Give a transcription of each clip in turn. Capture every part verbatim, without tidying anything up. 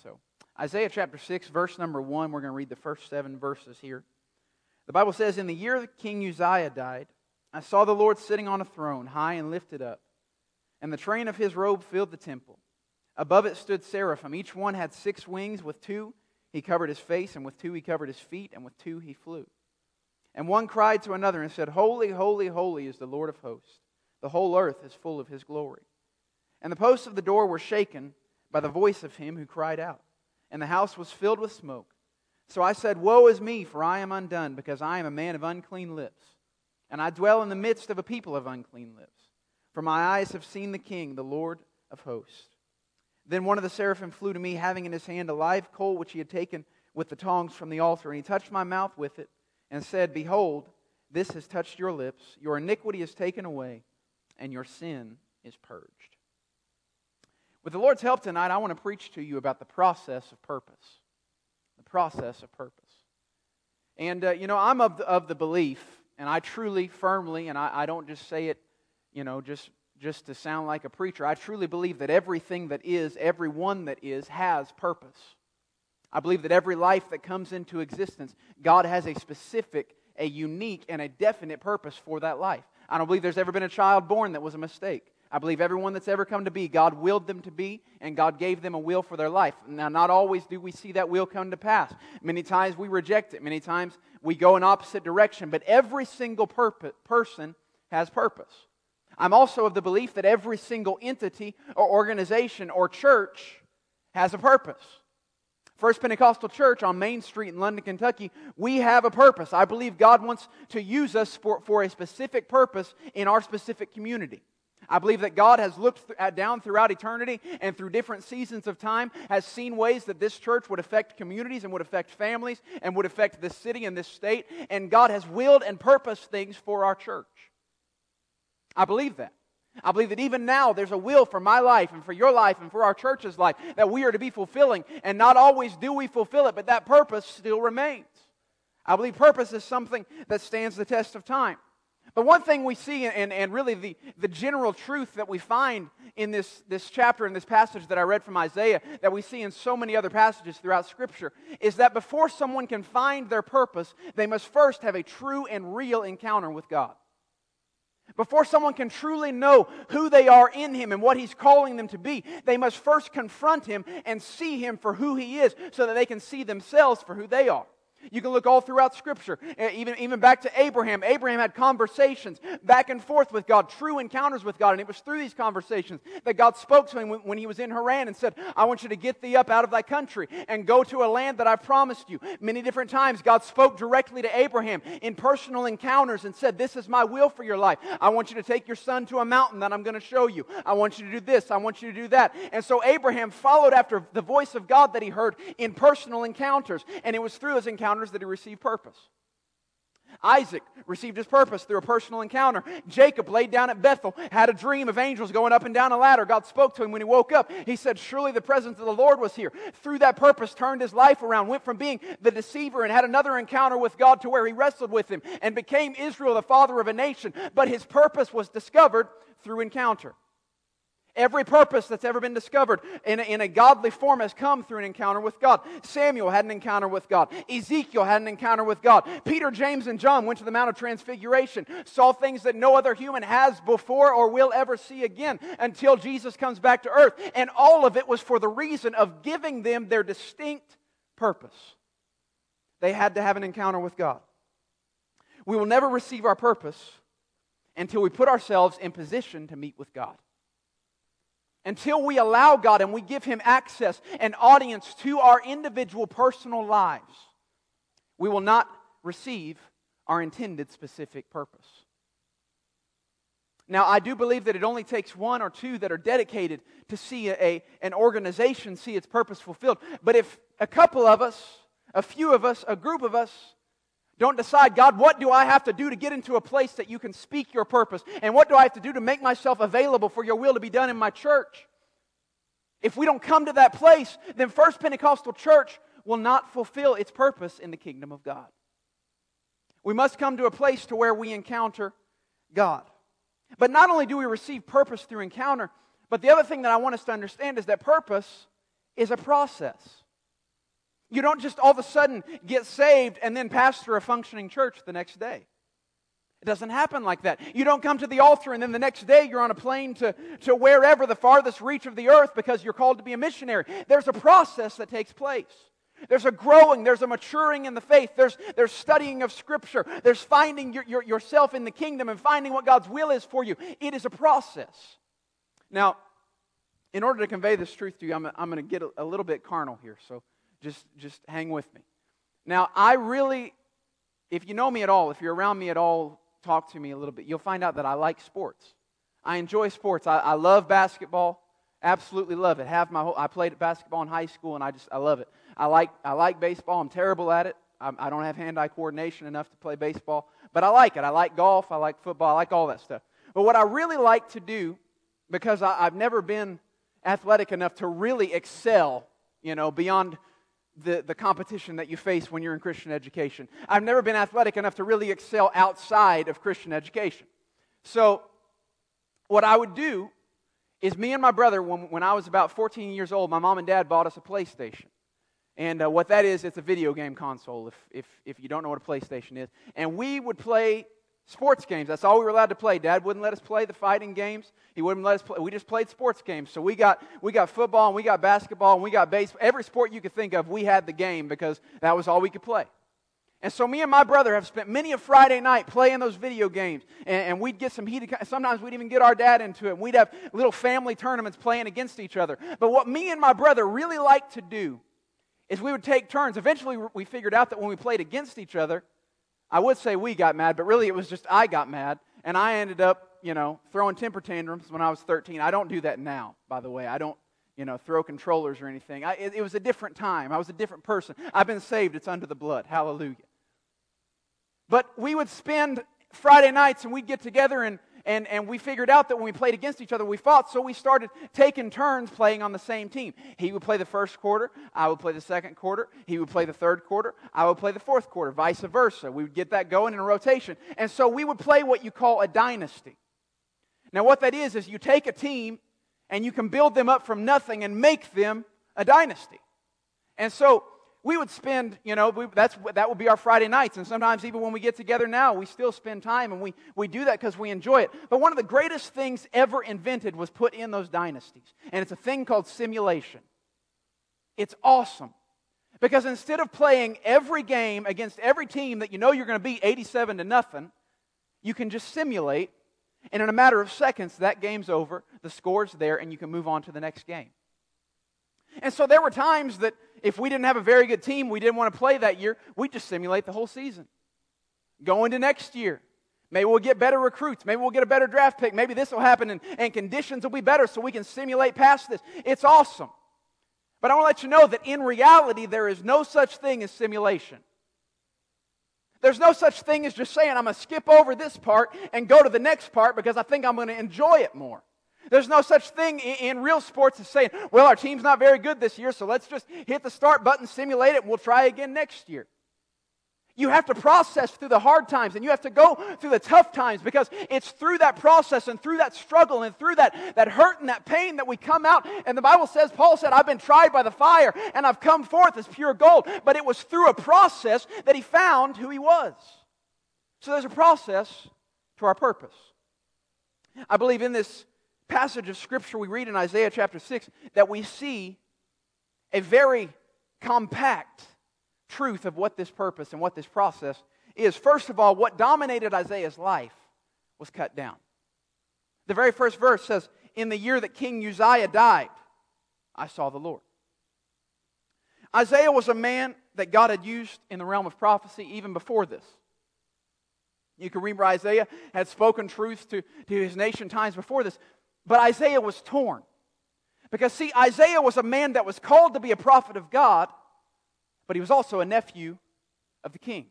So, Isaiah chapter six, verse number one, we're going to read the first seven verses here. The Bible says, "In the year that King Uzziah died, I saw the Lord sitting on a throne, high and lifted up, and the train of His robe filled the temple. Above it stood seraphim. Each one had six wings. With two He covered His face, and with two He covered His feet, and with two He flew. And one cried to another and said, Holy, holy, holy is the Lord of hosts. The whole earth is full of His glory. And the posts of the door were shaken by the voice of Him who cried out, and the house was filled with smoke. So I said, Woe is me, for I am undone, because I am a man of unclean lips, and I dwell in the midst of a people of unclean lips. For my eyes have seen the King, the Lord of hosts. Then one of the seraphim flew to me, having in his hand a live coal which he had taken with the tongs from the altar, and he touched my mouth with it, and said, Behold, this has touched your lips, your iniquity is taken away, and your sin is purged." With the Lord's help tonight, I want to preach to you about the process of purpose. The process of purpose. And, uh, you know, I'm of the, of the belief, and I truly, firmly, and I, I don't just say it, you know, just, just to sound like a preacher. I truly believe that everything that is, everyone that is, has purpose. I believe that every life that comes into existence, God has a specific, a unique, and a definite purpose for that life. I don't believe there's ever been a child born that was a mistake. I believe everyone that's ever come to be, God willed them to be, and God gave them a will for their life. Now, not always do we see that will come to pass. Many times we reject it. Many times we go in opposite direction. But every single purpose, person has purpose. I'm also of the belief that every single entity or organization or church has a purpose. First Pentecostal Church on Main Street in London, Kentucky, we have a purpose. I believe God wants to use us for, for a specific purpose in our specific community. I believe that God has looked th- down throughout eternity and through different seasons of time has seen ways that this church would affect communities and would affect families and would affect this city and this state. And God has willed and purposed things for our church. I believe that. I believe that even now there's a will for my life and for your life and for our church's life that we are to be fulfilling. And not always do we fulfill it, but that purpose still remains. I believe purpose is something that stands the test of time. But one thing we see, and, and really the, the general truth that we find in this, this chapter, in this passage that I read from Isaiah, that we see in so many other passages throughout Scripture, is that before someone can find their purpose, they must first have a true and real encounter with God. Before someone can truly know who they are in Him and what He's calling them to be, they must first confront Him and see Him for who He is so that they can see themselves for who they are. You can look all throughout Scripture, even, even back to Abraham. Abraham had conversations back and forth with God, true encounters with God. And it was through these conversations that God spoke to him when, when he was in Haran and said, I want you to get thee up out of thy country and go to a land that I've promised you. Many different times God spoke directly to Abraham in personal encounters and said, this is my will for your life. I want you to take your son to a mountain that I'm going to show you. I want you to do this. I want you to do that. And so Abraham followed after the voice of God that he heard in personal encounters. And it was through those encounters that he received purpose. Isaac received his purpose through a personal encounter. Jacob laid down at Bethel, had a dream of angels going up and down a ladder. God spoke to him when he woke up. He said, surely the presence of the Lord was here. Through that purpose, turned his life around, went from being the deceiver and had another encounter with God to where he wrestled with Him and became Israel, the father of a nation. But his purpose was discovered through encounter. Every purpose that's ever been discovered in a, in a godly form has come through an encounter with God. Samuel had an encounter with God. Ezekiel had an encounter with God. Peter, James, and John went to the Mount of Transfiguration, saw things that no other human has before or will ever see again until Jesus comes back to earth. And all of it was for the reason of giving them their distinct purpose. They had to have an encounter with God. We will never receive our purpose until we put ourselves in position to meet with God. Until we allow God and we give Him access and audience to our individual personal lives, we will not receive our intended specific purpose. Now, I do believe that it only takes one or two that are dedicated to see a, a, an organization see its purpose fulfilled. But if a couple of us, a few of us, a group of us, don't decide, God, what do I have to do to get into a place that you can speak your purpose? And what do I have to do to make myself available for your will to be done in my church? If we don't come to that place, then First Pentecostal Church will not fulfill its purpose in the kingdom of God. We must come to a place to where we encounter God. But not only do we receive purpose through encounter, but the other thing that I want us to understand is that purpose is a process. You don't just all of a sudden get saved and then pastor a functioning church the next day. It doesn't happen like that. You don't come to the altar and then the next day you're on a plane to, to wherever, the farthest reach of the earth, because you're called to be a missionary. There's a process that takes place. There's a growing, there's a maturing in the faith, there's, there's studying of Scripture, there's finding your, your, yourself in the kingdom and finding what God's will is for you. It is a process. Now, in order to convey this truth to you, I'm, I'm going to get a, a little bit carnal here, so just, just hang with me. Now, I really, if you know me at all, if you're around me at all, talk to me a little bit, you'll find out that I like sports. I enjoy sports. I, I love basketball. Absolutely love it. Have my whole, I played basketball in high school, and I just I love it. I like I like baseball. I'm terrible at it. I, I don't have hand-eye coordination enough to play baseball, but I like it. I like golf. I like football. I like all that stuff. But what I really like to do, because I, I've never been athletic enough to really excel, you know, beyond the, the competition that you face when you're in Christian education. I've never been athletic enough to really excel outside of Christian education. So what I would do is me and my brother, when, when I was about fourteen years old, my mom and dad bought us a PlayStation. And uh, what that is, it's a video game console, if, if, if you don't know what a PlayStation is. And we would play sports games. That's all we were allowed to play. Dad wouldn't let us play the fighting games. He wouldn't let us play. We just played sports games. So we got we got football, and we got basketball, and we got baseball. Every sport you could think of, we had the game because that was all we could play. And so me and my brother have spent many a Friday night playing those video games. And, and we'd get some heated, sometimes we'd even get our dad into it. And we'd have little family tournaments playing against each other. But what me and my brother really liked to do is we would take turns. Eventually we figured out that when we played against each other, I would say we got mad, but really it was just I got mad. And I ended up, you know, throwing temper tantrums when I was thirteen. I don't do that now, by the way. I don't, you know, throw controllers or anything. I, it, it was a different time. I was a different person. I've been saved. It's under the blood. Hallelujah. But we would spend Friday nights and we'd get together and, and, and we figured out that when we played against each other, we fought. So we started taking turns playing on the same team. He would play the first quarter. I would play the second quarter. He would play the third quarter. I would play the fourth quarter, vice versa. We would get that going in a rotation. And so we would play what you call a dynasty. Now what that is, is you take a team and you can build them up from nothing and make them a dynasty. And so we would spend, you know, we, that's that would be our Friday nights. And sometimes even when we get together now, we still spend time. And we, we do that because we enjoy it. But one of the greatest things ever invented was put in those dynasties. And it's a thing called simulation. It's awesome. Because instead of playing every game against every team that you know you're going to beat eighty-seven to nothing, you can just simulate. And in a matter of seconds, that game's over. The score's there. And you can move on to the next game. And so there were times that if we didn't have a very good team, we didn't want to play that year, we'd just simulate the whole season. Go into next year. Maybe we'll get better recruits. Maybe we'll get a better draft pick. Maybe this will happen and, and conditions will be better so we can simulate past this. It's awesome. But I want to let you know that in reality, there is no such thing as simulation. There's no such thing as just saying, I'm going to skip over this part and go to the next part because I think I'm going to enjoy it more. There's no such thing in real sports as saying, well, our team's not very good this year, so let's just hit the start button, simulate it, and we'll try again next year. You have to process through the hard times, and you have to go through the tough times, because it's through that process and through that struggle and through that, that hurt and that pain that we come out. And the Bible says, Paul said, I've been tried by the fire, and I've come forth as pure gold. But it was through a process that he found who he was. So there's a process to our purpose. I believe in this passage of Scripture we read in Isaiah chapter six that we see a very compact truth of what this purpose and what this process is. First of all, what dominated Isaiah's life was cut down. The very first verse says, in the year that King Uzziah died, I saw the Lord. Isaiah was a man that God had used in the realm of prophecy even before this. You can read where Isaiah had spoken truth to, to his nation times before this. But Isaiah was torn. Because see, Isaiah was a man that was called to be a prophet of God, but he was also a nephew of the king.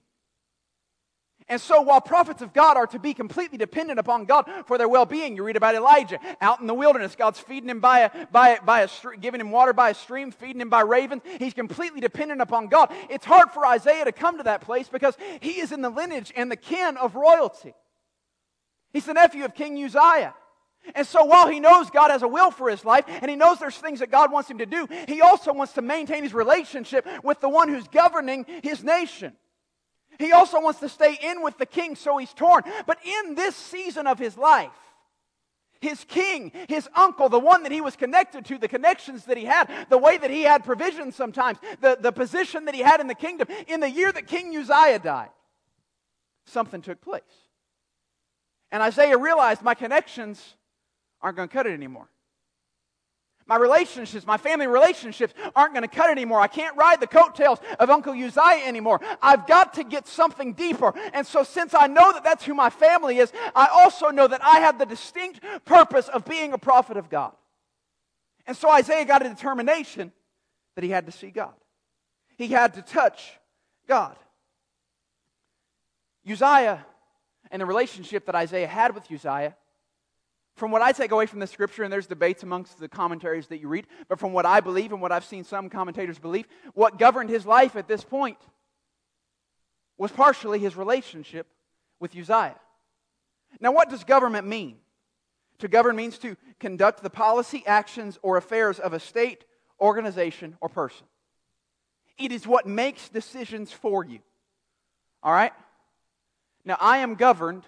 And so while prophets of God are to be completely dependent upon God for their well-being, you read about Elijah out in the wilderness. God's feeding him by a, by a, by a giving him water by a stream, feeding him by ravens. He's completely dependent upon God. It's hard for Isaiah to come to that place because he is in the lineage and the kin of royalty. He's the nephew of King Uzziah. And so while he knows God has a will for his life, and he knows there's things that God wants him to do, he also wants to maintain his relationship with the one who's governing his nation. He also wants to stay in with the king, so he's torn. But in this season of his life, his king, his uncle, the one that he was connected to, the connections that he had, the way that he had provision sometimes, the, the position that he had in the kingdom, in the year that King Uzziah died, something took place. And Isaiah realized my connections aren't going to cut it anymore. My relationships, my family relationships aren't going to cut it anymore. I can't ride the coattails of Uncle Uzziah anymore. I've got to get something deeper. And so since I know that that's who my family is, I also know that I have the distinct purpose of being a prophet of God. And so Isaiah got a determination that he had to see God. He had to touch God. Uzziah and the relationship that Isaiah had with Uzziah, from what I take away from the scripture, and there's debates amongst the commentaries that you read, but from what I believe and what I've seen some commentators believe, what governed his life at this point was partially his relationship with Uzziah. Now, what does government mean? To govern means to conduct the policy, actions, or affairs of a state, organization, or person. It is what makes decisions for you. All right? Now, I am governed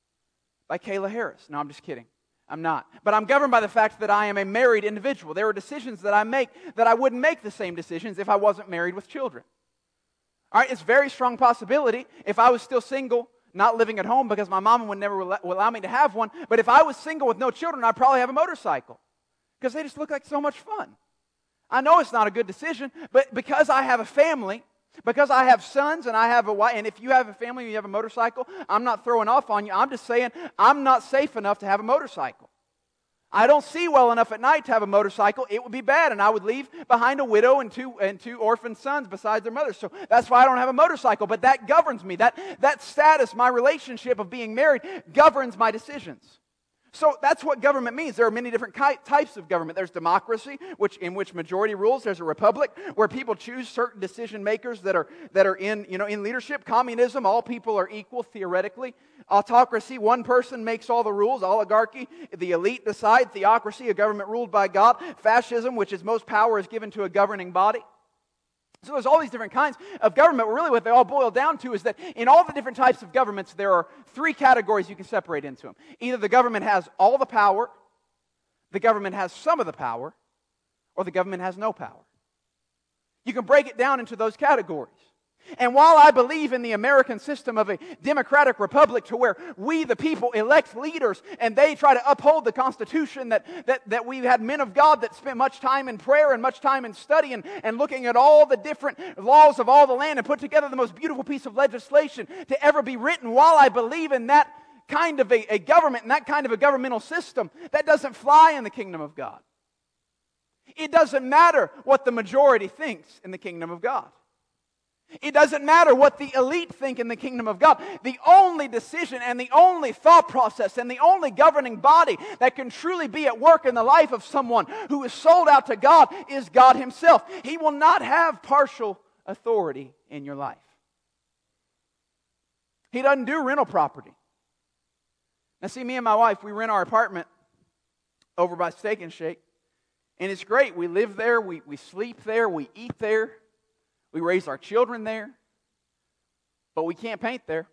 by Kayla Harris. No, I'm just kidding. I'm not. But I'm governed by the fact that I am a married individual. There are decisions that I make that I wouldn't make the same decisions if I wasn't married with children. All right, it's a very strong possibility if I was still single, not living at home because my mama would never allow me to have one, but if I was single with no children, I'd probably have a motorcycle because they just look like so much fun. I know it's not a good decision, but because I have a family, because I have sons and I have a wife, and if you have a family and you have a motorcycle, I'm not throwing off on you. I'm just saying I'm not safe enough to have a motorcycle. I don't see well enough at night to have a motorcycle. It would be bad, and I would leave behind a widow and two and two orphan sons besides their mothers. So that's why I don't have a motorcycle. But that governs me. That, that status, my relationship of being married, governs my decisions. So that's what government means. There are many different types of government. There's democracy, which in which majority rules. There's a republic where people choose certain decision makers that are that are in you know in leadership. Communism, all people are equal theoretically. Autocracy, one person makes all the rules. Oligarchy, the elite decide. Theocracy, a government ruled by God. Fascism, which is most power is given to a governing body. So there's all these different kinds of government. Really what they all boil down to is that in all the different types of governments, there are three categories you can separate into them. Either the government has all the power, the government has some of the power, or the government has no power. You can break it down into those categories. And while I believe in the American system of a democratic republic to where we, the people, elect leaders and they try to uphold the Constitution, that, that, that we had men of God that spent much time in prayer and much time in study and, and looking at all the different laws of all the land and put together the most beautiful piece of legislation to ever be written, while I believe in that kind of a, a government and that kind of a governmental system, that doesn't fly in the kingdom of God. It doesn't matter what the majority thinks in the kingdom of God. It doesn't matter what the elite think in the kingdom of God. The only decision and the only thought process and the only governing body that can truly be at work in the life of someone who is sold out to God is God Himself. He will not have partial authority in your life. He doesn't do rental property. Now see, me and my wife, we rent our apartment over by Steak and Shake. And it's great. We live there, we, we sleep there, we eat there. We raise our children there, but we can't paint there.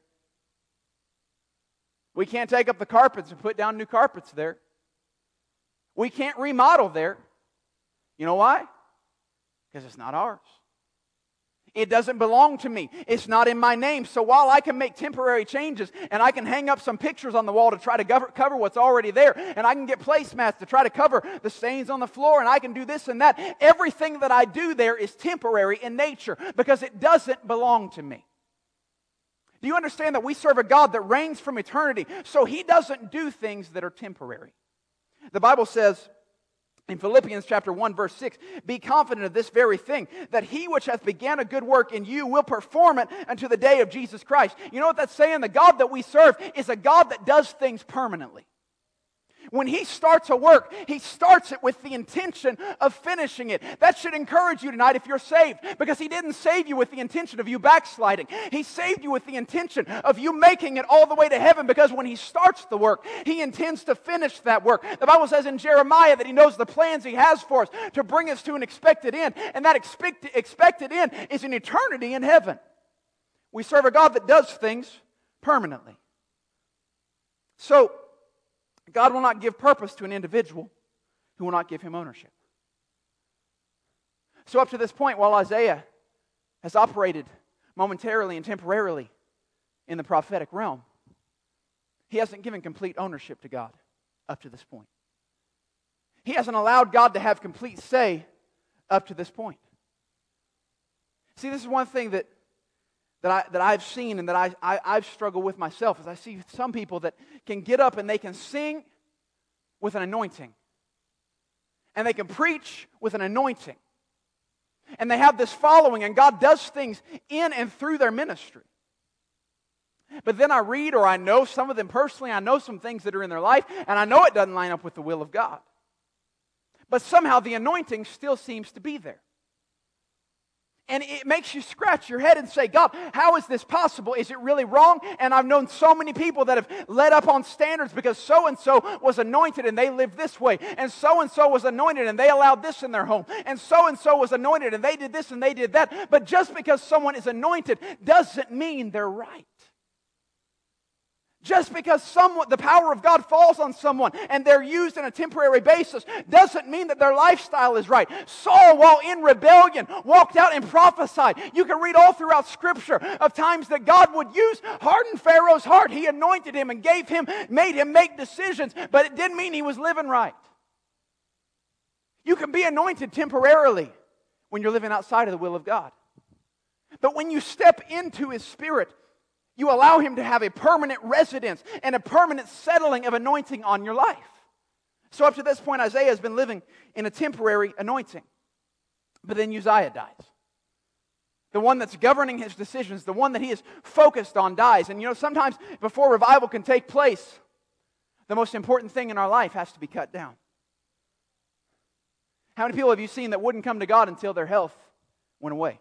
We can't take up the carpets and put down new carpets there. We can't remodel there. You know why? Because it's not ours. It doesn't belong to me. It's not in my name. So while I can make temporary changes and I can hang up some pictures on the wall to try to cover, cover what's already there, and I can get placemats to try to cover the stains on the floor, and I can do this and that, everything that I do there is temporary in nature because it doesn't belong to me. Do you understand that we serve a God that reigns from eternity? So He doesn't do things that are temporary. The Bible says in Philippians chapter one verse six, be confident of this very thing, that He which hath began a good work in you will perform it unto the day of Jesus Christ. You know what that's saying? The God that we serve is a God that does things permanently. When he starts a work, he starts it with the intention of finishing it. That should encourage you tonight if you're saved, because he didn't save you with the intention of you backsliding. He saved you with the intention of you making it all the way to heaven, because when he starts the work, he intends to finish that work. The Bible says in Jeremiah that he knows the plans he has for us to bring us to an expected end, and that expect, expected end is an eternity in heaven. We serve a God that does things permanently. So, God will not give purpose to an individual who will not give him ownership. So up to this point, while Isaiah has operated momentarily and temporarily in the prophetic realm, he hasn't given complete ownership to God up to this point. He hasn't allowed God to have complete say up to this point. See, this is one thing that that, I, that I've seen and that I, I, I've struggled with myself, is I see some people that can get up and they can sing with an anointing. And they can preach with an anointing. And they have this following, and God does things in and through their ministry. But then I read, or I know some of them personally, I know some things that are in their life, and I know it doesn't line up with the will of God. But somehow the anointing still seems to be there. And it makes you scratch your head and say, God, how is this possible? Is it really wrong? And I've known so many people that have led up on standards because so-and-so was anointed and they lived this way. And so-and-so was anointed and they allowed this in their home. And so-and-so was anointed and they did this and they did that. But just because someone is anointed doesn't mean they're right. Just because someone, the power of God falls on someone and they're used on a temporary basis doesn't mean that their lifestyle is right. Saul, while in rebellion, walked out and prophesied. You can read all throughout Scripture of times that God would use, harden Pharaoh's heart. He anointed him and gave him, made him make decisions, but it didn't mean he was living right. You can be anointed temporarily when you're living outside of the will of God. But when you step into His Spirit, you allow Him to have a permanent residence and a permanent settling of anointing on your life. So up to this point, Isaiah has been living in a temporary anointing. But then Uzziah dies. The one that's governing his decisions, the one that he is focused on, dies. And you know, sometimes before revival can take place, the most important thing in our life has to be cut down. How many people have you seen that wouldn't come to God until their health went away?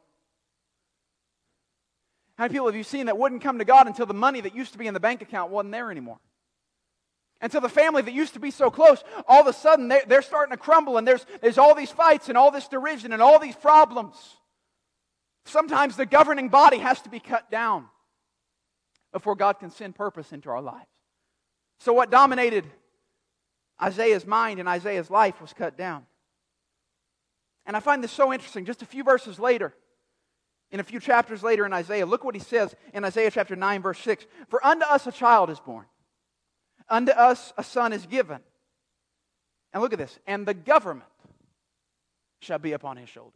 How many people have you seen that wouldn't come to God until the money that used to be in the bank account wasn't there anymore? Until the family that used to be so close, all of a sudden they're, they're starting to crumble, and there's, there's all these fights and all this derision and all these problems. Sometimes the governing body has to be cut down before God can send purpose into our lives. So what dominated Isaiah's mind and Isaiah's life was cut down. And I find this so interesting. Just a few verses later, in a few chapters later in Isaiah, look what he says in Isaiah chapter nine, verse six. For unto us a child is born, unto us a son is given. And look at this. And the government shall be upon his shoulders.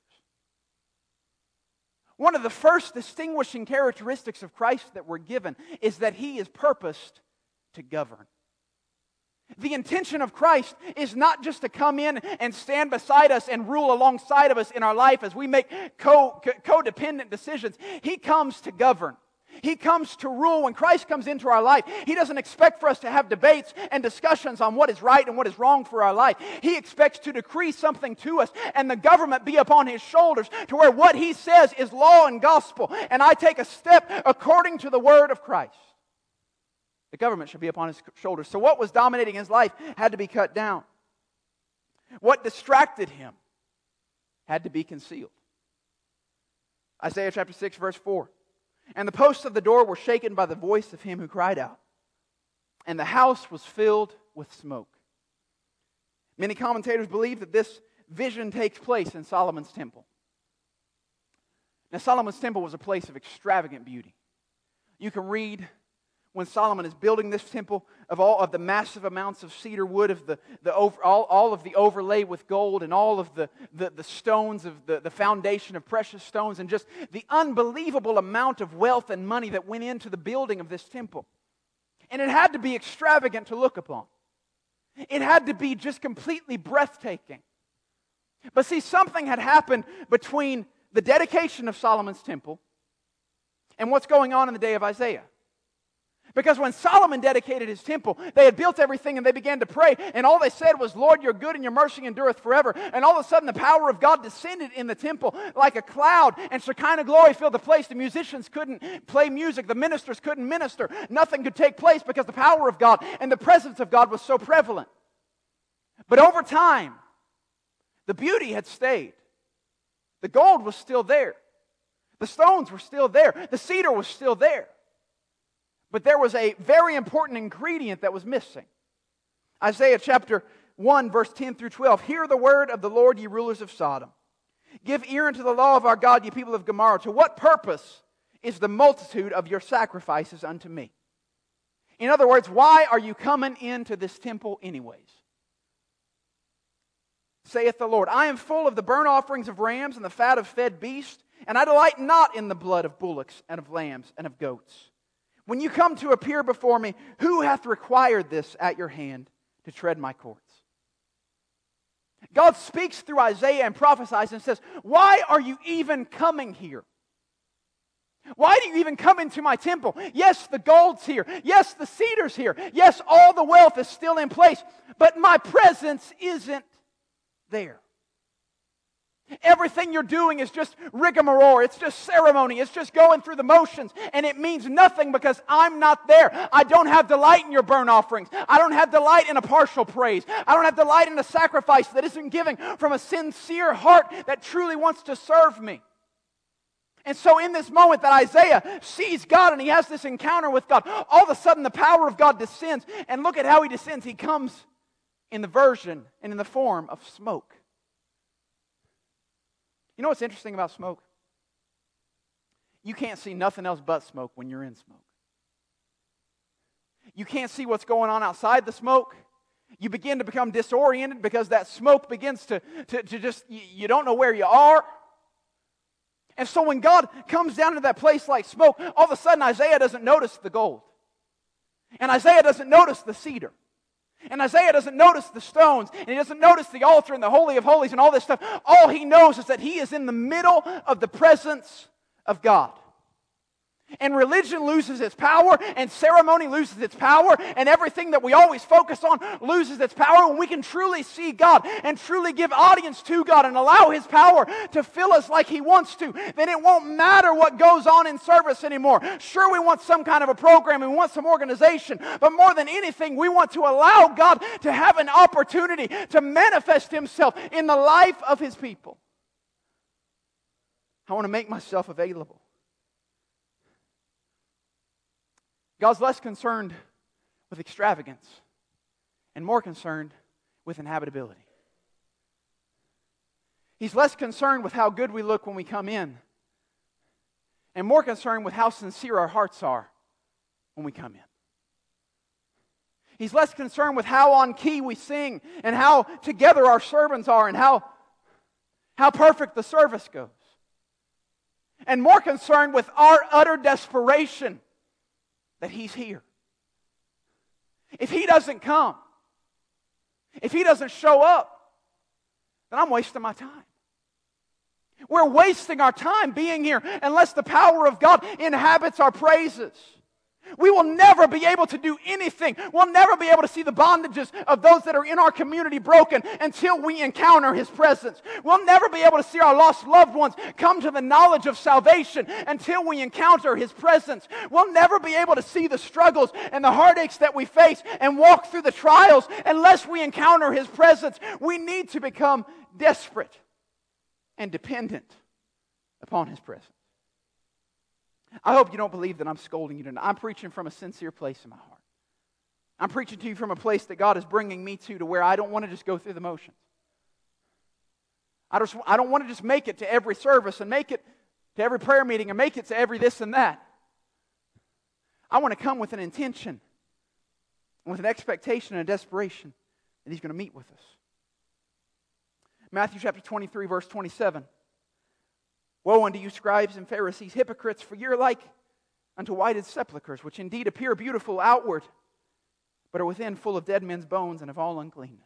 One of the first distinguishing characteristics of Christ that we're given is that He is purposed to govern. The intention of Christ is not just to come in and stand beside us and rule alongside of us in our life as we make co- co- codependent decisions. He comes to govern. He comes to rule. When Christ comes into our life, He doesn't expect for us to have debates and discussions on what is right and what is wrong for our life. He expects to decree something to us and the government be upon His shoulders, to where what He says is law and gospel, and I take a step according to the word of Christ. The government should be upon His shoulders. So what was dominating His life had to be cut down. What distracted Him had to be concealed. Isaiah chapter six, verse four. And the posts of the door were shaken by the voice of him who cried out, and the house was filled with smoke. Many commentators believe that this vision takes place in Solomon's temple. Now, Solomon's temple was a place of extravagant beauty. You can read when Solomon is building this temple of all of the massive amounts of cedar wood, of the, the over, all, all of the overlay with gold, and all of the, the, the stones of the, the foundation of precious stones, and just the unbelievable amount of wealth and money that went into the building of this temple. And it had to be extravagant to look upon. It had to be just completely breathtaking. But see, something had happened between the dedication of Solomon's temple and what's going on in the day of Isaiah. Because when Solomon dedicated his temple, they had built everything and they began to pray. And all they said was, Lord, you're good and your mercy endureth forever. And all of a sudden the power of God descended in the temple like a cloud. And Shekinah glory filled the place. The musicians couldn't play music. The ministers couldn't minister. Nothing could take place because the power of God and the presence of God was so prevalent. But over time, the beauty had stayed. The gold was still there. The stones were still there. The cedar was still there. But there was a very important ingredient that was missing. Isaiah chapter one, verse ten through twelve. Hear the word of the Lord, ye rulers of Sodom. Give ear unto the law of our God, ye people of Gomorrah. To what purpose is the multitude of your sacrifices unto me? In other words, why are you coming into this temple anyways? Saith the Lord, I am full of the burnt offerings of rams and the fat of fed beasts, and I delight not in the blood of bullocks and of lambs and of goats. When you come to appear before me, who hath required this at your hand to tread my courts? God speaks through Isaiah and prophesies and says, why are you even coming here? Why do you even come into my temple? Yes, the gold's here. Yes, the cedar's here. Yes, all the wealth is still in place. But my presence isn't there. Everything you're doing is just rigmarole. It's just ceremony. It's just going through the motions. And it means nothing because I'm not there. I don't have delight in your burnt offerings. I don't have delight in a partial praise. I don't have delight in a sacrifice that isn't given from a sincere heart that truly wants to serve me. And so in this moment that Isaiah sees God and he has this encounter with God, all of a sudden the power of God descends. And look at how he descends. He comes in the version and in the form of smoke. You know what's interesting about smoke? You can't see nothing else but smoke when you're in smoke. You can't see what's going on outside the smoke. You begin to become disoriented because that smoke begins to, to, to just, you don't know where you are. And so when God comes down to that place like smoke, all of a sudden Isaiah doesn't notice the gold. And Isaiah doesn't notice the cedar. And Isaiah doesn't notice the stones, and he doesn't notice the altar and the Holy of Holies and all this stuff. All he knows is that he is in the middle of the presence of God. And religion loses its power, and ceremony loses its power, and everything that we always focus on loses its power when we can truly see God and truly give audience to God and allow His power to fill us like He wants to. Then it won't matter what goes on in service anymore. Sure, we want some kind of a program and we want some organization, but more than anything, we want to allow God to have an opportunity to manifest Himself in the life of His people. I want to make myself available. God's less concerned with extravagance and more concerned with inhabitability. He's less concerned with how good we look when we come in and more concerned with how sincere our hearts are when we come in. He's less concerned with how on key we sing and how together our sermons are and how, how perfect the service goes. And more concerned with our utter desperation that He's here. If He doesn't come, if He doesn't show up, then I'm wasting my time. We're wasting our time being here unless the power of God inhabits our praises. We will never be able to do anything. We'll never be able to see the bondages of those that are in our community broken until we encounter His presence. We'll never be able to see our lost loved ones come to the knowledge of salvation until we encounter His presence. We'll never be able to see the struggles and the heartaches that we face and walk through the trials unless we encounter His presence. We need to become desperate and dependent upon His presence. I hope you don't believe that I'm scolding you tonight. I'm preaching from a sincere place in my heart. I'm preaching to you from a place that God is bringing me to, to where I don't want to just go through the motions. I, just, I don't want to just make it to every service and make it to every prayer meeting and make it to every this and that. I want to come with an intention, with an expectation and a desperation that He's going to meet with us. Matthew chapter twenty-three, verse twenty-seven. Woe unto you, scribes and Pharisees, hypocrites, for you're like unto whited sepulchres, which indeed appear beautiful outward, but are within full of dead men's bones and of all uncleanness.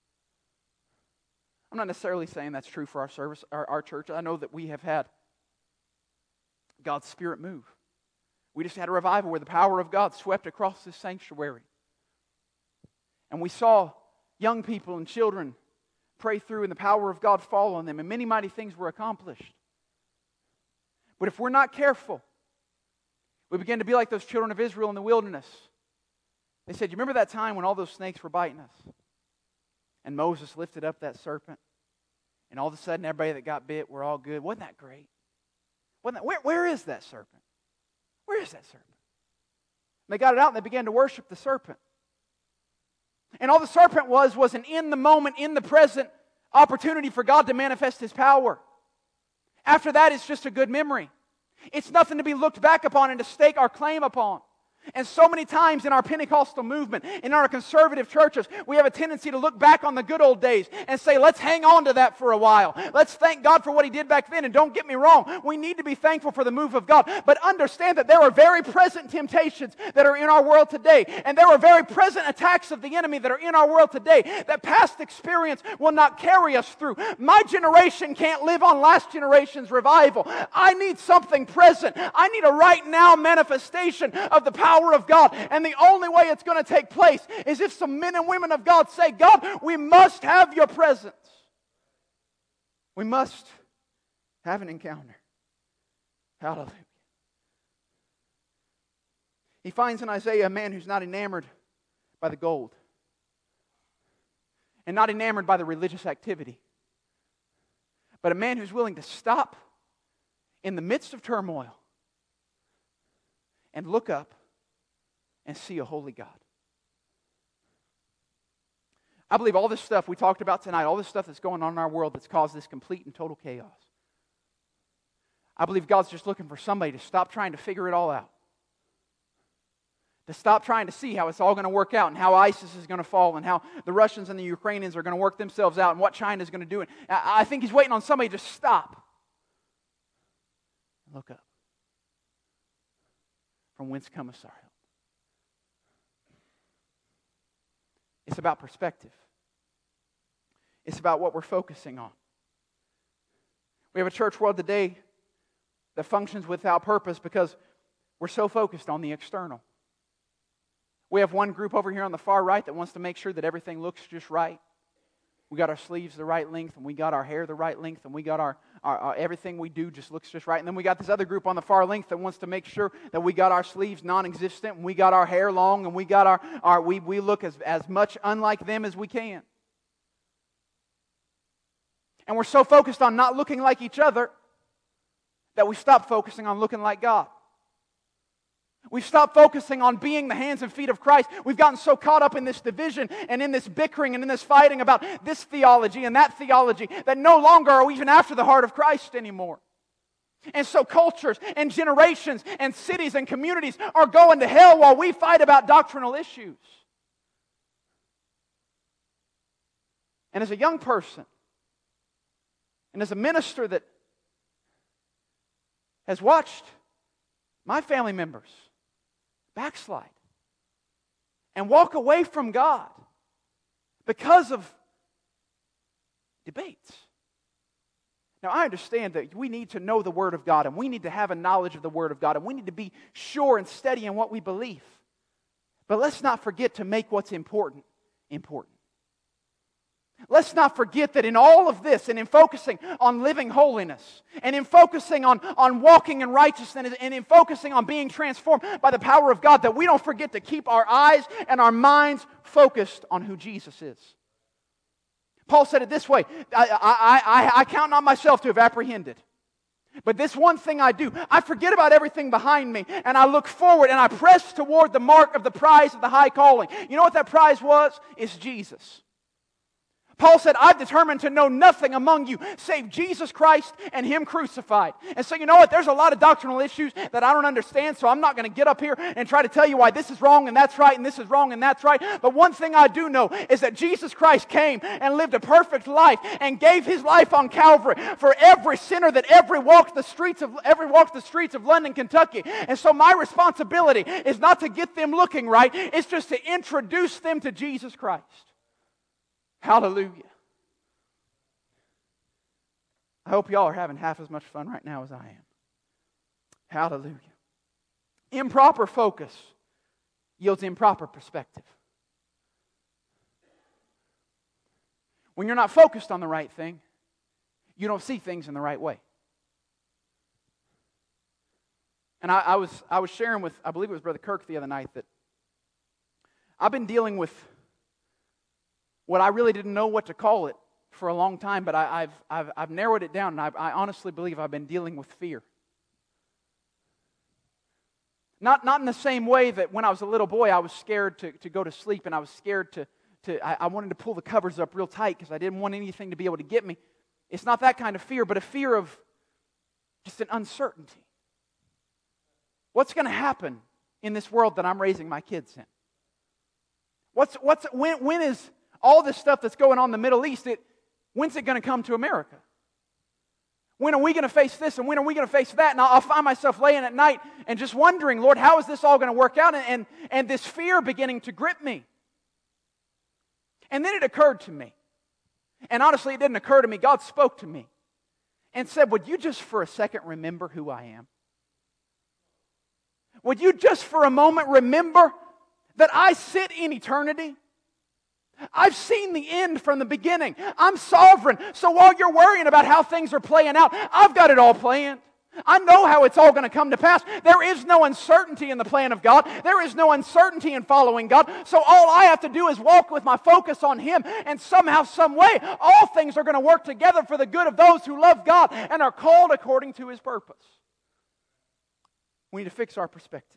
I'm not necessarily saying that's true for our service, our, our church. I know that we have had God's Spirit move. We just had a revival where the power of God swept across this sanctuary. And we saw young people and children pray through and the power of God fall on them. And many mighty things were accomplished. But if we're not careful, we begin to be like those children of Israel in the wilderness. They said, you remember that time when all those snakes were biting us? And Moses lifted up that serpent. And all of a sudden, everybody that got bit were all good. Wasn't that great? Wasn't that, where, where is that serpent? Where is that serpent? And they got it out and they began to worship the serpent. And all the serpent was was an in the moment, in the present opportunity for God to manifest His power. After that, it's just a good memory. It's nothing to be looked back upon and to stake our claim upon. And so many times in our Pentecostal movement, in our conservative churches, we have a tendency to look back on the good old days and say, let's hang on to that for a while. Let's thank God for what He did back then. And don't get me wrong, we need to be thankful for the move of God. But understand that there are very present temptations that are in our world today. And there are very present attacks of the enemy that are in our world today that past experience will not carry us through. My generation can't live on last generation's revival. I need something present. I need a right now manifestation of the power of God. And the only way it's going to take place is if some men and women of God say, God, we must have your presence. We must have an encounter. Hallelujah. He finds in Isaiah a man who's not enamored by the gold and not enamored by the religious activity, but a man who's willing to stop in the midst of turmoil and look up and see a holy God. I believe all this stuff we talked about tonight, all this stuff that's going on in our world that's caused this complete and total chaos, I believe God's just looking for somebody to stop trying to figure it all out. To stop trying to see how it's all going to work out and how ISIS is going to fall and how the Russians and the Ukrainians are going to work themselves out and what China is going to do. And I think He's waiting on somebody to stop and look up. From whence cometh our help? It's about perspective. It's about what we're focusing on. We have a church world today that functions without purpose because we're so focused on the external. We have one group over here on the far right that wants to make sure that everything looks just right. We got our sleeves the right length, and we got our hair the right length, and we got our, our, our everything we do just looks just right. And then we got this other group on the far length that wants to make sure that we got our sleeves non-existent, and we got our hair long, and we got our, our we, we look as, as much unlike them as we can. And we're so focused on not looking like each other that we stop focusing on looking like God. We've stopped focusing on being the hands and feet of Christ. We've gotten so caught up in this division and in this bickering and in this fighting about this theology and that theology that no longer are we even after the heart of Christ anymore. And so cultures and generations and cities and communities are going to hell while we fight about doctrinal issues. And as a young person, and as a minister that has watched my family members backslide and walk away from God because of debates. Now, I understand that we need to know the Word of God and we need to have a knowledge of the Word of God and we need to be sure and steady in what we believe. But let's not forget to make what's important, important. Let's not forget that in all of this and in focusing on living holiness and in focusing on, on walking in righteousness and in focusing on being transformed by the power of God, that we don't forget to keep our eyes and our minds focused on who Jesus is. Paul said it this way, I, I, I, I count not myself to have apprehended. But this one thing I do, I forget about everything behind me and I look forward and I press toward the mark of the prize of the high calling. You know what that prize was? It's Jesus. Paul said, I've determined to know nothing among you save Jesus Christ and Him crucified. And so you know what? There's a lot of doctrinal issues that I don't understand, so I'm not going to get up here and try to tell you why this is wrong and that's right and this is wrong and that's right. But one thing I do know is that Jesus Christ came and lived a perfect life and gave His life on Calvary for every sinner that ever walked the streets of ever walked the streets of London, Kentucky. And so my responsibility is not to get them looking right, it's just to introduce them to Jesus Christ. Hallelujah. I hope y'all are having half as much fun right now as I am. Hallelujah. Improper focus yields improper perspective. When you're not focused on the right thing, you don't see things in the right way. And I, I was I was sharing with, I believe it was Brother Kirk the other night, that I've been dealing with what I really didn't know what to call it for a long time, but I, I've, I've, I've narrowed it down, and I, I honestly believe I've been dealing with fear. Not, not in the same way that when I was a little boy, I was scared to, to go to sleep, and I was scared to, to I, I wanted to pull the covers up real tight because I didn't want anything to be able to get me. It's not that kind of fear, but a fear of just an uncertainty. What's going to happen in this world that I'm raising my kids in? What's, what's, when, when is all this stuff that's going on in the Middle East, it, when's it going to come to America? When are we going to face this and when are we going to face that? And I'll, I'll find myself laying at night and just wondering, Lord, how is this all going to work out? And, and, and this fear beginning to grip me. And then it occurred to me. And honestly, it didn't occur to me. God spoke to me and said, would you just for a second remember who I am? Would you just for a moment remember that I sit in eternity? I've seen the end from the beginning. I'm sovereign. So while you're worrying about how things are playing out, I've got it all planned. I know how it's all going to come to pass. There is no uncertainty in the plan of God. There is no uncertainty in following God. So all I have to do is walk with my focus on Him, and somehow, some way, all things are going to work together for the good of those who love God and are called according to His purpose. We need to fix our perspective.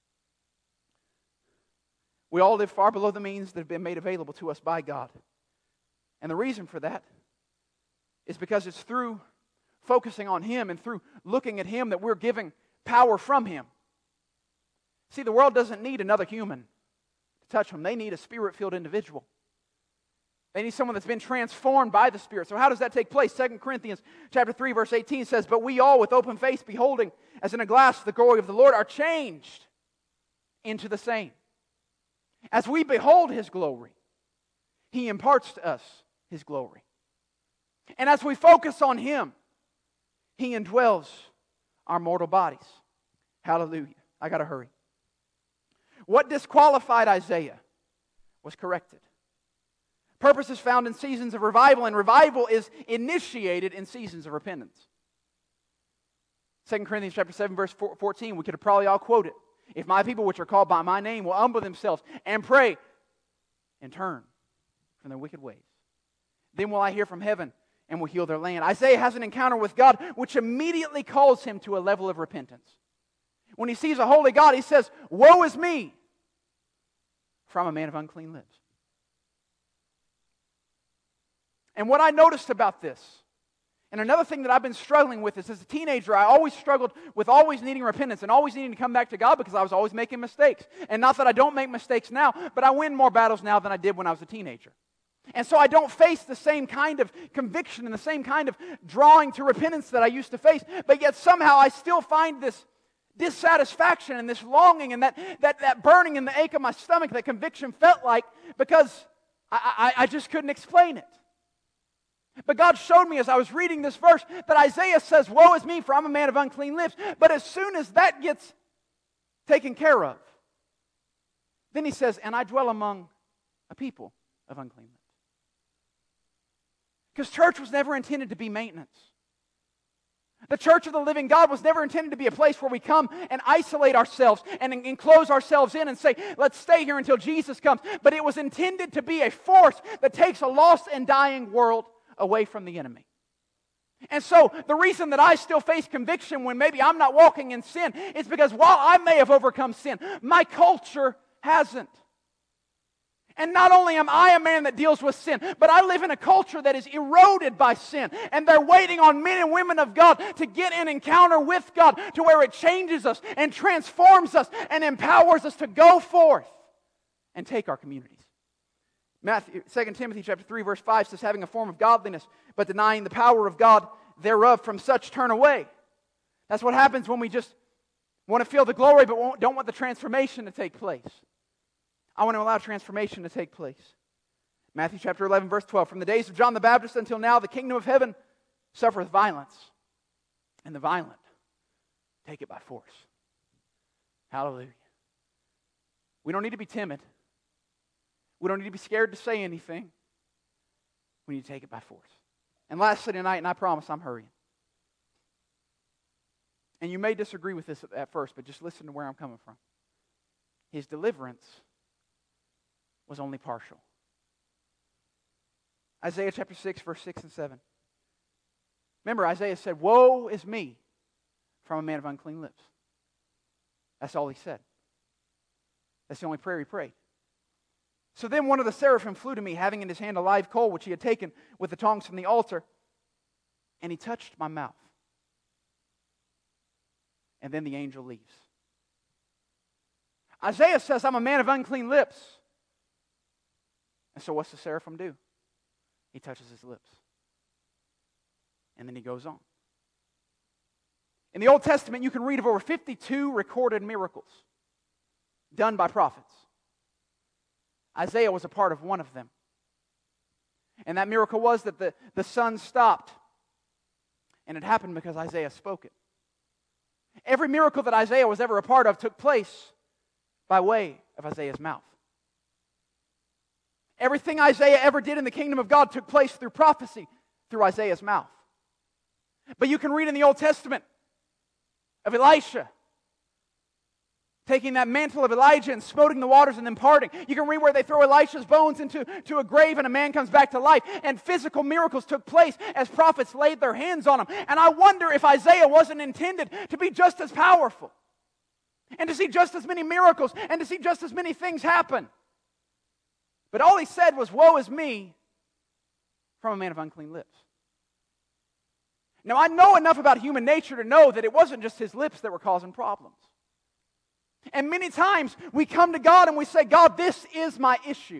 We all live far below the means that have been made available to us by God. And the reason for that is because it's through focusing on Him and through looking at Him that we're giving power from Him. See, the world doesn't need another human to touch them. They need a Spirit-filled individual. They need someone that's been transformed by the Spirit. So how does that take place? Second Corinthians chapter three, verse eighteen says, but we all with open face beholding as in a glass the glory of the Lord are changed into the same. As we behold His glory, He imparts to us His glory. And as we focus on Him, He indwells our mortal bodies. Hallelujah. I got to hurry. What disqualified Isaiah was corrected. Purpose is found in seasons of revival, and revival is initiated in seasons of repentance. Second Corinthians chapter seven, verse fourteen, we could have probably all quoted. If my people which are called by my name will humble themselves and pray and turn from their wicked ways, then will I hear from heaven and will heal their land. Isaiah has an encounter with God which immediately calls him to a level of repentance. When he sees a holy God, he says, woe is me, for I'm a man of unclean lips. And what I noticed about this, and another thing that I've been struggling with is as a teenager, I always struggled with always needing repentance and always needing to come back to God because I was always making mistakes. And not that I don't make mistakes now, but I win more battles now than I did when I was a teenager. And so I don't face the same kind of conviction and the same kind of drawing to repentance that I used to face. But yet somehow I still find this dissatisfaction and this longing and that, that, that burning in the ache of my stomach that conviction felt like because I, I, I just couldn't explain it. But God showed me as I was reading this verse that Isaiah says, woe is me, for I'm a man of unclean lips. But as soon as that gets taken care of, then he says, and I dwell among a people of unclean lips. Because church was never intended to be maintenance. The church of the living God was never intended to be a place where we come and isolate ourselves and enclose ourselves in and say, let's stay here until Jesus comes. But it was intended to be a force that takes a lost and dying world away from the enemy. And so the reason that I still face conviction when maybe I'm not walking in sin is because while I may have overcome sin, my culture hasn't. And not only am I a man that deals with sin, but I live in a culture that is eroded by sin. And they're waiting on men and women of God to get an encounter with God to where it changes us and transforms us and empowers us to go forth and take our communities. Matthew, Second Timothy chapter three, verse five says, having a form of godliness, but denying the power of God thereof, from such turn away. That's what happens when we just want to feel the glory, but don't want the transformation to take place. I want to allow transformation to take place. Matthew chapter eleven, verse twelve, from the days of John the Baptist until now, the kingdom of heaven suffereth violence, and the violent take it by force. Hallelujah. We don't need to be timid. We don't need to be scared to say anything. We need to take it by force. And lastly tonight, and I promise I'm hurrying. And you may disagree with this at first, but just listen to where I'm coming from. His deliverance was only partial. Isaiah chapter six, verse six and seven. Remember, Isaiah said, "Woe is me from a man of unclean lips." That's all he said. That's the only prayer he prayed. So then one of the seraphim flew to me, having in his hand a live coal, which he had taken with the tongs from the altar, and he touched my mouth. And then the angel leaves. Isaiah says, I'm a man of unclean lips. And so what's the seraphim do? He touches his lips. And then he goes on. In the Old Testament, you can read of over fifty-two recorded miracles done by prophets. Isaiah was a part of one of them. And that miracle was that the, the sun stopped. And it happened because Isaiah spoke it. Every miracle that Isaiah was ever a part of took place by way of Isaiah's mouth. Everything Isaiah ever did in the kingdom of God took place through prophecy, through Isaiah's mouth. But you can read in the Old Testament of Elisha taking that mantle of Elijah and smoting the waters and then parting. You can read where they throw Elisha's bones into to a grave and a man comes back to life. And physical miracles took place as prophets laid their hands on him. And I wonder if Isaiah wasn't intended to be just as powerful and to see just as many miracles and to see just as many things happen. But all he said was, "Woe is me from a man of unclean lips." Now I know enough about human nature to know that it wasn't just his lips that were causing problems. And many times we come to God and we say, "God, this is my issue.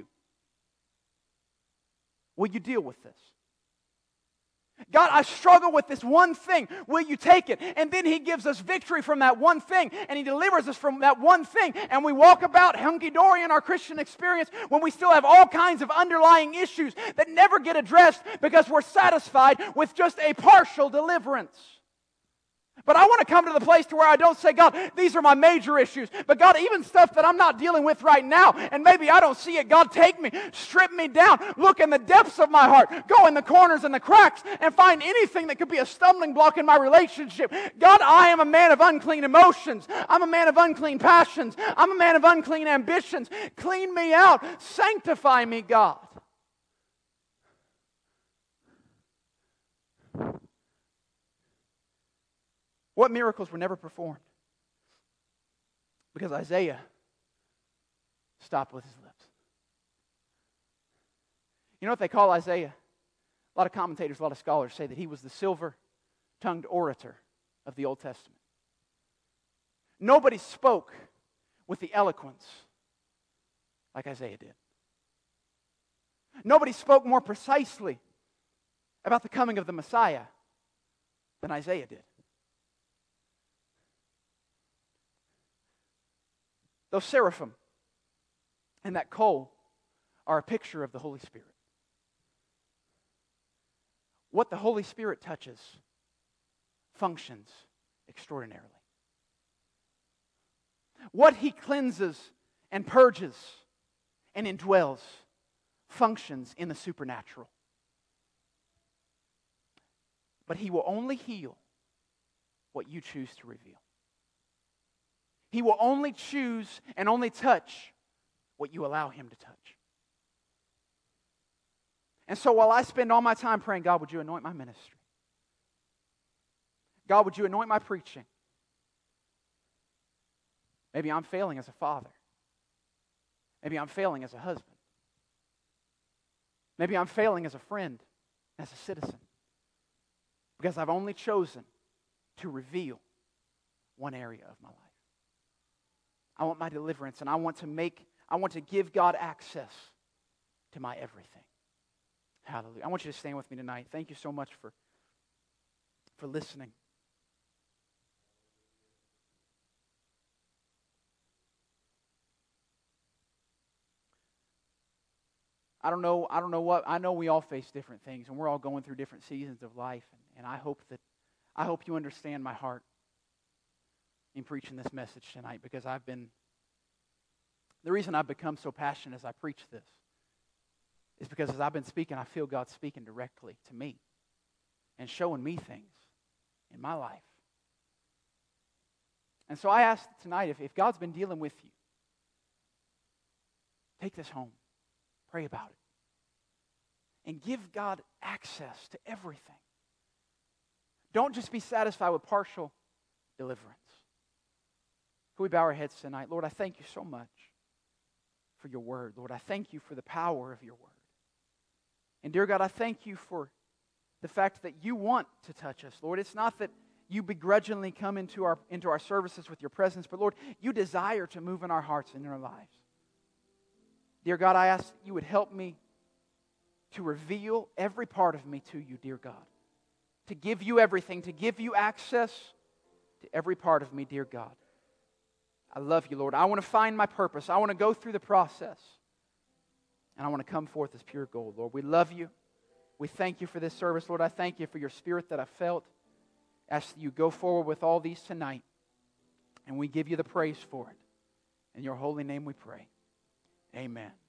Will you deal with this? God, I struggle with this one thing. Will you take it?" And then He gives us victory from that one thing. And He delivers us from that one thing. And we walk about hunky-dory in our Christian experience when we still have all kinds of underlying issues that never get addressed because we're satisfied with just a partial deliverance. But I want to come to the place to where I don't say, "God, these are my major issues." But God, even stuff that I'm not dealing with right now, and maybe I don't see it, God, take me, strip me down, look in the depths of my heart, go in the corners and the cracks, and find anything that could be a stumbling block in my relationship. God, I am a man of unclean emotions. I'm a man of unclean passions. I'm a man of unclean ambitions. Clean me out. Sanctify me, God. What miracles were never performed? Because Isaiah stopped with his lips. You know what they call Isaiah? A lot of commentators, a lot of scholars say that he was the silver-tongued orator of the Old Testament. Nobody spoke with the eloquence like Isaiah did. Nobody spoke more precisely about the coming of the Messiah than Isaiah did. Those seraphim and that coal are a picture of the Holy Spirit. What the Holy Spirit touches functions extraordinarily. What He cleanses and purges and indwells functions in the supernatural. But He will only heal what you choose to reveal. He will only choose and only touch what you allow Him to touch. And so while I spend all my time praying, "God, would you anoint my ministry? God, would you anoint my preaching?" Maybe I'm failing as a father. Maybe I'm failing as a husband. Maybe I'm failing as a friend, as a citizen. Because I've only chosen to reveal one area of my life. I want my deliverance, and I want to make, I want to give God access to my everything. Hallelujah. I want you to stand with me tonight. Thank you so much for, for listening. I don't know, I don't know what, I know we all face different things, and we're all going through different seasons of life, and, and I hope that, I hope you understand my heart. in preaching this message tonight, because I've been, the reason I've become so passionate as I preach this is because as I've been speaking, I feel God speaking directly to me and showing me things in my life. And so I ask tonight, if, if God's been dealing with you, take this home. Pray about it. And give God access to everything. Don't just be satisfied with partial deliverance. Can we bow our heads tonight? Lord, I thank you so much for your word. Lord, I thank you for the power of your word. And dear God, I thank you for the fact that you want to touch us. Lord, it's not that you begrudgingly come into our, into our services with your presence, but Lord, you desire to move in our hearts and in our lives. Dear God, I ask that you would help me to reveal every part of me to you, dear God. To give you everything, to give you access to every part of me, dear God. I love you, Lord. I want to find my purpose. I want to go through the process. And I want to come forth as pure gold, Lord. We love you. We thank you for this service, Lord. I thank you for your spirit that I felt. Ask that you go forward with all these tonight. And we give you the praise for it. In your holy name we pray. Amen.